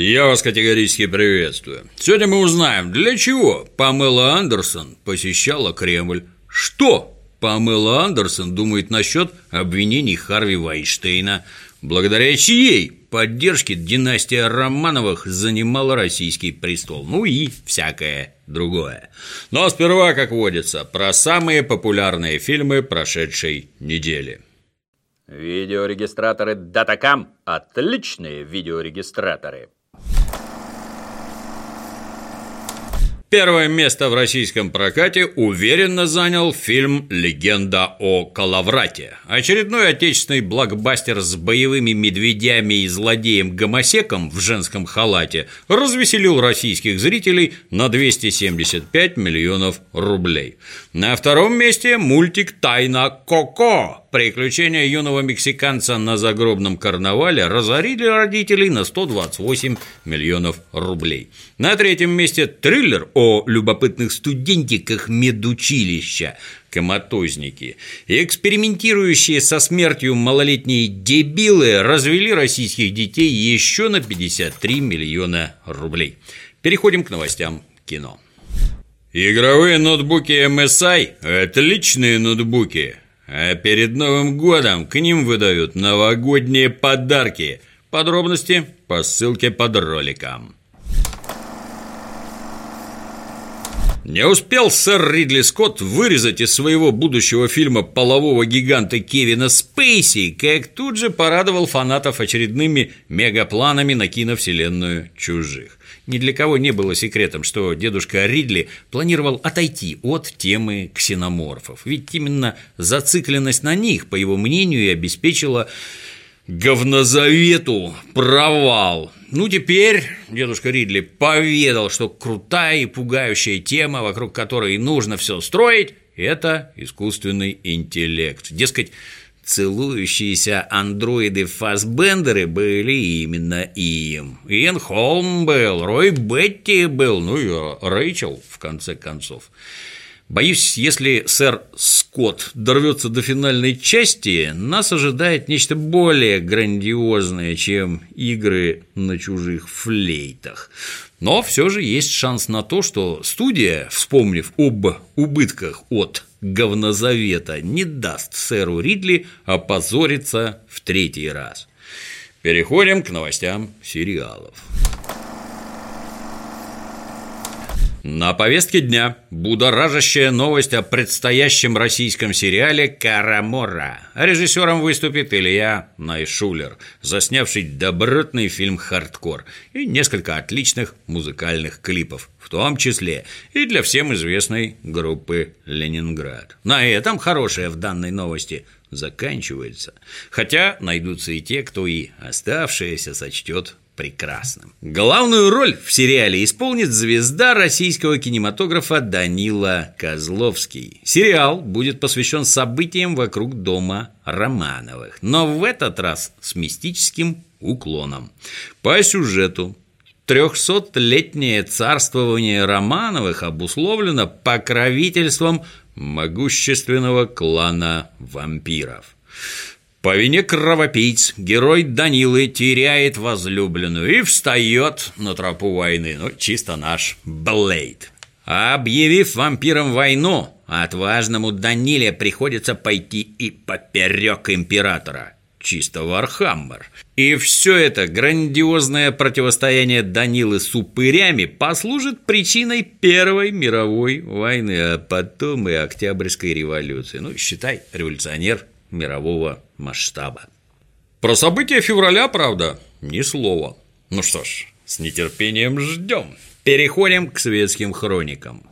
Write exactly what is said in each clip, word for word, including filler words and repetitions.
Я вас категорически приветствую. Сегодня мы узнаем, для чего Памела Андерсон посещала Кремль. Что Памела Андерсон думает насчет обвинений Харви Вайнштейна, благодаря чьей поддержке династия Романовых занимала российский престол, ну и всякое другое. Но сперва, как водится, про самые популярные фильмы прошедшей недели. Видеорегистраторы Datacam – отличные видеорегистраторы. Первое место в российском прокате уверенно занял фильм «Легенда о Калаврате». Очередной отечественный блокбастер с боевыми медведями и злодеем-гомосеком в женском халате развеселил российских зрителей на двести семьдесят пять миллионов рублей. На втором месте мультик «Тайна Коко». Приключения юного мексиканца на загробном карнавале разорили родителей на сто двадцать восемь миллионов рублей. На третьем месте триллер о любопытных студентиках медучилища «Коматозники». Экспериментирующие со смертью малолетние дебилы развели российских детей еще на пятьдесят три миллиона рублей. Переходим к новостям кино. Игровые ноутбуки эм эс ай – отличные ноутбуки. А перед Новым годом к ним выдают новогодние подарки. Подробности по ссылке под роликом. Не успел сэр Ридли Скотт вырезать из своего будущего фильма полового гиганта Кевина Спейси, как тут же порадовал фанатов очередными мегапланами на киновселенную «Чужих». Ни для кого не было секретом, что дедушка Ридли планировал отойти от темы ксеноморфов. Ведь именно зацикленность на них, по его мнению, и обеспечила говнозавету провал. Ну, теперь дедушка Ридли поведал, что крутая и пугающая тема, вокруг которой нужно все строить, это искусственный интеллект. Дескать, целующиеся андроиды-фассбендеры были именно им. Иэн Холм был, Рой Бетти был, ну и Рэйчел, в конце концов. Боюсь, если сэр Скотт дорвется до финальной части, нас ожидает нечто более грандиозное, чем игры на чужих флейтах. Но все же есть шанс на то, что студия, вспомнив об убытках от говнозавета, не даст сэру Ридли опозориться в третий раз. Переходим к новостям сериалов. На повестке дня будоражащая новость о предстоящем российском сериале «Караморра». Режиссером выступит Илья Найшулер, заснявший добротный фильм «Хардкор» и несколько отличных музыкальных клипов, в том числе и для всем известной группы «Ленинград». На этом хорошее в данной новости заканчивается, хотя найдутся и те, кто и оставшееся сочтет прекрасным. Главную роль в сериале исполнит звезда российского кинематографа Данила Козловский. Сериал будет посвящен событиям вокруг дома Романовых, но в этот раз с мистическим уклоном. По сюжету трехсотлетнее царствование Романовых обусловлено покровительством могущественного клана вампиров. По вине кровопийц герой Данилы теряет возлюбленную и встает на тропу войны. Ну, чисто наш Блейд. Объявив вампирам войну, отважному Даниле приходится пойти и поперек императора. Чисто Вархаммер. И все это грандиозное противостояние Данилы с упырями послужит причиной Первой мировой войны, а потом и Октябрьской революции. Ну, считай, революционер мирового масштаба. Про события февраля, правда, ни слова. Ну что ж, с нетерпением ждем. Переходим к светским хроникам.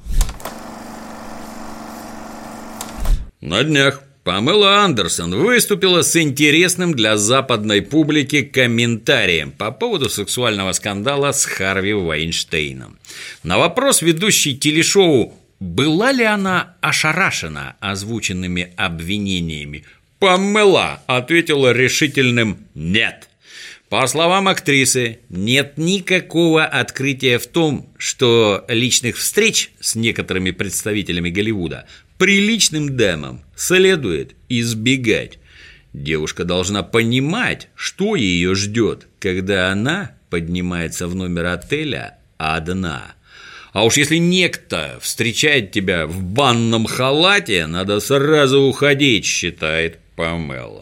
На днях Памела Андерсон выступила с интересным для западной публики комментарием по поводу сексуального скандала с Харви Вайнштейном. На вопрос ведущей телешоу, была ли она ошарашена озвученными обвинениями, Памела ответила решительным «нет». По словам актрисы, нет никакого открытия в том, что личных встреч с некоторыми представителями Голливуда приличным дамам следует избегать. Девушка должна понимать, что ее ждет, когда она поднимается в номер отеля одна. А уж если некто встречает тебя в банном халате, надо сразу уходить, считает Памела.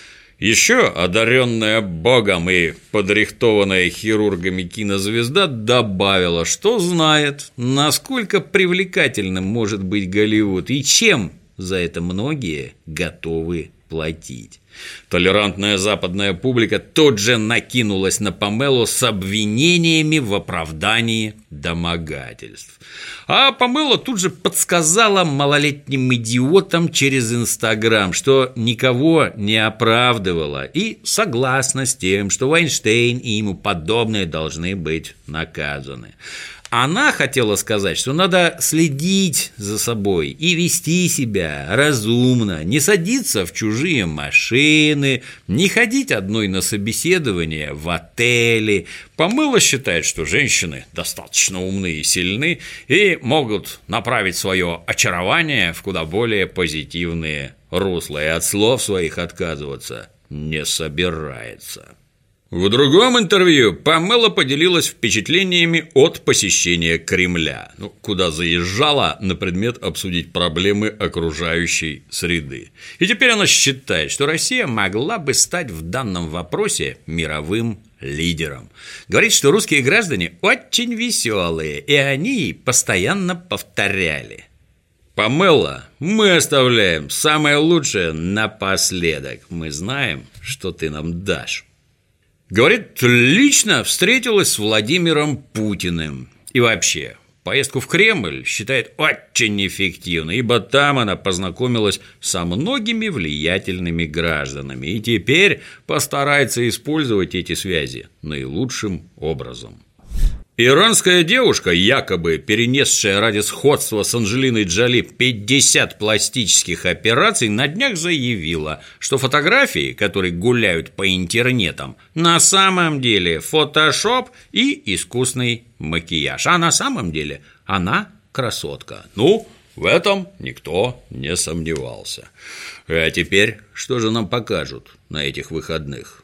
Еще одаренная Богом и подрихтованная хирургами кинозвезда добавила, что знает, насколько привлекательным может быть Голливуд и чем за это многие готовы платить. Толерантная западная публика тут же накинулась на Памелу с обвинениями в оправдании домогательств. А Памела тут же подсказала малолетним идиотам через Инстаграм, что никого не оправдывала и согласна с тем, что Вайнштейн и ему подобные должны быть наказаны. Она хотела сказать, что надо следить за собой и вести себя разумно, не садиться в чужие машины, не ходить одной на собеседование в отеле. Памела считает, что женщины достаточно умны и сильны и могут направить свое очарование в куда более позитивные русла, и от слов своих отказываться не собирается. В другом интервью Памела поделилась впечатлениями от посещения Кремля, ну, куда заезжала на предмет обсудить проблемы окружающей среды. И теперь она считает, что Россия могла бы стать в данном вопросе мировым лидером. Говорит, что русские граждане очень веселые, и они постоянно повторяли: «Памела, мы оставляем самое лучшее напоследок. Мы знаем, что ты нам дашь». Говорит, лично встретилась с Владимиром Путиным. И вообще, поездку в Кремль считает очень эффективной, ибо там она познакомилась со многими влиятельными гражданами и теперь постарается использовать эти связи наилучшим образом. Иранская девушка, якобы перенесшая ради сходства с Анджелиной Джоли пятьдесят пластических операций, на днях заявила, что фотографии, которые гуляют по интернетам, на самом деле фотошоп и искусный макияж. А на самом деле она красотка. Ну, в этом никто не сомневался. А теперь что же нам покажут на этих выходных?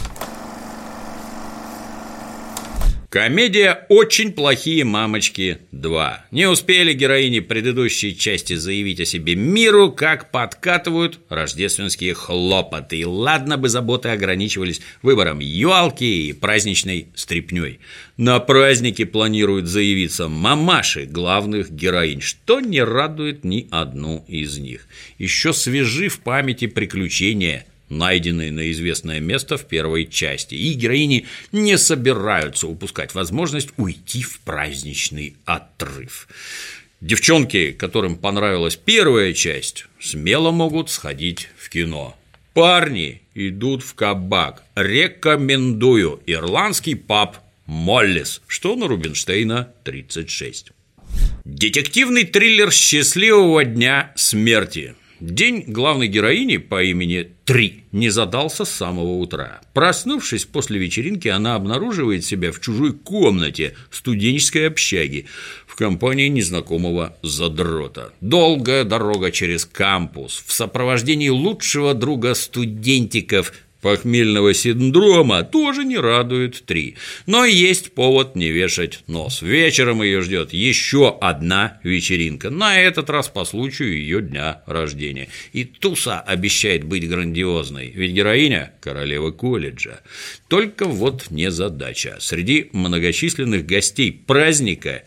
Комедия «Очень плохие мамочки два». Не успели героини предыдущей части заявить о себе миру, как подкатывают рождественские хлопоты. И ладно бы заботы ограничивались выбором ёлки и праздничной стряпнёй. На праздники планируют заявиться мамаши главных героинь, что не радует ни одну из них. Еще свежи в памяти приключения, найденные на известное место в первой части, и героини не собираются упускать возможность уйти в праздничный отрыв. Девчонки, которым понравилась первая часть, смело могут сходить в кино. Парни идут в кабак. Рекомендую ирландский паб «Моллис», что на Рубинштейна тридцать шесть. Детективный триллер счастливого дня смерти. День главной героини по имени Три не задался с самого утра. Проснувшись после вечеринки, она обнаруживает себя в чужой комнате студенческой общаги в компании незнакомого задрота. Долгая дорога через кампус в сопровождении лучшего друга студентиков похмельного синдрома тоже не радует Три. Но есть повод не вешать нос. Вечером ее ждет еще одна вечеринка, на этот раз по случаю ее дня рождения. И туса обещает быть грандиозной, ведь героиня – королева колледжа. Только вот незадача. Среди многочисленных гостей праздника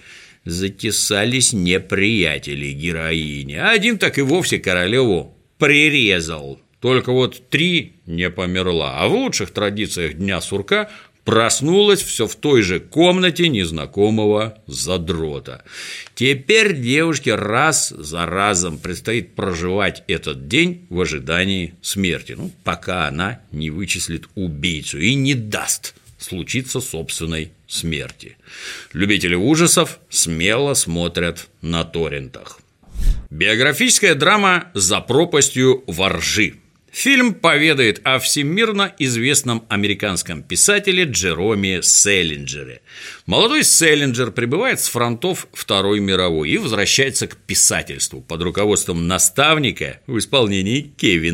затесались неприятели героини. Один так и вовсе королеву прирезал. Только вот Три не померла, а в лучших традициях Дня сурка проснулась все в той же комнате незнакомого задрота. Теперь девушке раз за разом предстоит проживать этот день в ожидании смерти, ну, пока она не вычислит убийцу и не даст случиться собственной смерти. Любители ужасов смело смотрят на торрентах. Биографическая драма «За пропастью во ржи». Фильм поведает о всемирно известном американском писателе Джероме Селлинджере. Молодой Селлинджер прибывает с фронтов Второй мировой и возвращается к писательству под руководством наставника в исполнении Кевина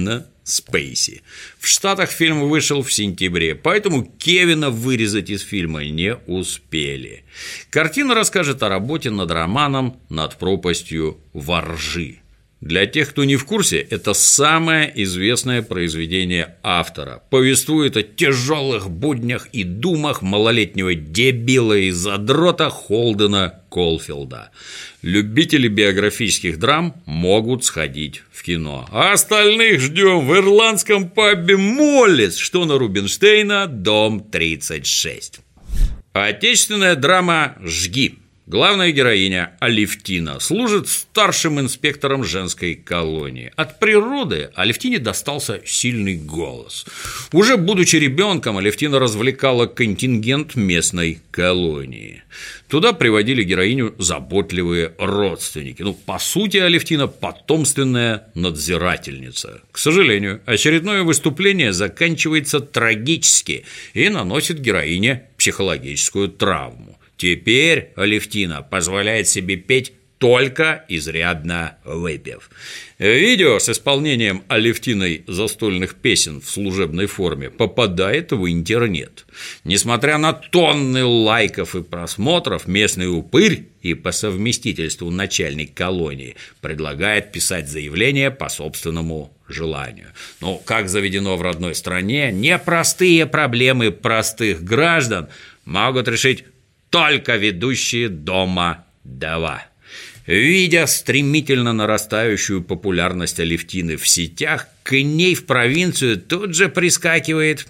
Спейси. В Штатах фильм вышел в сентябре, поэтому Кевина вырезать из фильма не успели. Картина расскажет о работе над романом «Над пропастью во ржи». Для тех, кто не в курсе, это самое известное произведение автора. Повествует о тяжелых буднях и думах малолетнего дебила и задрота Холдена Колфилда. Любители биографических драм могут сходить в кино. А остальных ждем в ирландском пабе «Моллис», что на Рубинштейна, дом тридцать шесть. Отечественная драма «Жги». Главная героиня Алевтина служит старшим инспектором женской колонии. От природы Алевтине достался сильный голос. Уже будучи ребенком, Алевтина развлекала контингент местной колонии. Туда приводили героиню заботливые родственники. Ну, по сути, Алевтина – потомственная надзирательница. К сожалению, очередное выступление заканчивается трагически и наносит героине психологическую травму. Теперь Алевтина позволяет себе петь, только изрядно выпив. Видео с исполнением Алевтиной застольных песен в служебной форме попадает в интернет. Несмотря на тонны лайков и просмотров, местный упырь и по совместительству начальник колонии предлагает писать заявление по собственному желанию. Но, как заведено в родной стране, непростые проблемы простых граждан могут решить только ведущие дома два. Видя стремительно нарастающую популярность Алевтины в сетях, к ней в провинцию тут же прискакивает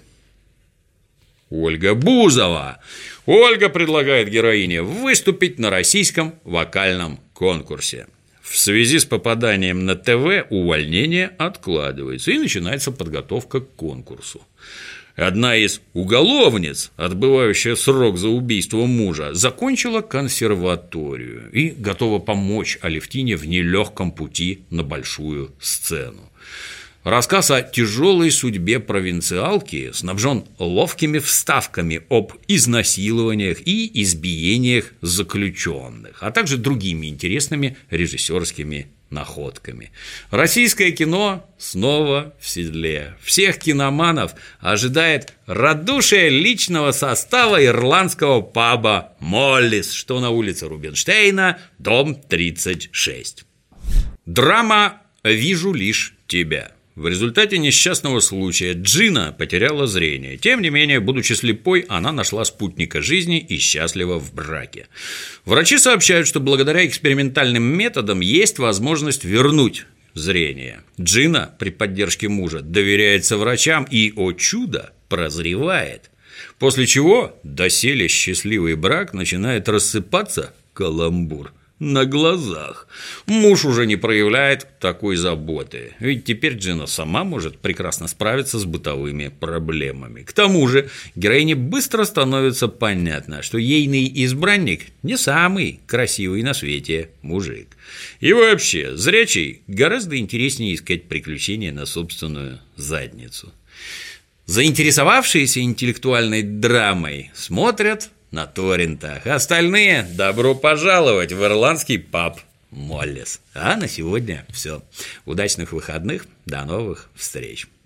Ольга Бузова. Ольга предлагает героине выступить на российском вокальном конкурсе. В связи с попаданием на ТВ увольнение откладывается, и начинается подготовка к конкурсу. Одна из уголовниц, отбывающая срок за убийство мужа, закончила консерваторию и готова помочь Алевтине в нелегком пути на большую сцену. Рассказ о тяжелой судьбе провинциалки снабжен ловкими вставками об изнасилованиях и избиениях заключенных, а также другими интересными режиссерскими находками. Российское кино снова в седле. Всех киноманов ожидает радушие личного состава ирландского паба «Моллис», что на улице Рубинштейна, дом тридцать шесть. Драма «Вижу лишь тебя». В результате несчастного случая Джина потеряла зрение. Тем не менее, будучи слепой, она нашла спутника жизни и счастлива в браке. Врачи сообщают, что благодаря экспериментальным методам есть возможность вернуть зрение. Джина при поддержке мужа доверяется врачам и, о чудо, прозревает. После чего доселе счастливый брак начинает рассыпаться, каламбур, на глазах. Муж уже не проявляет такой заботы, ведь теперь Джина сама может прекрасно справиться с бытовыми проблемами. К тому же героине быстро становится понятно, что ейный избранник не самый красивый на свете мужик. И вообще, зрячий гораздо интереснее искать приключения на собственную задницу. Заинтересовавшиеся интеллектуальной драмой смотрят на торрентах. Остальные – добро пожаловать в ирландский паб «Моллис». А на сегодня все. Удачных выходных. До новых встреч.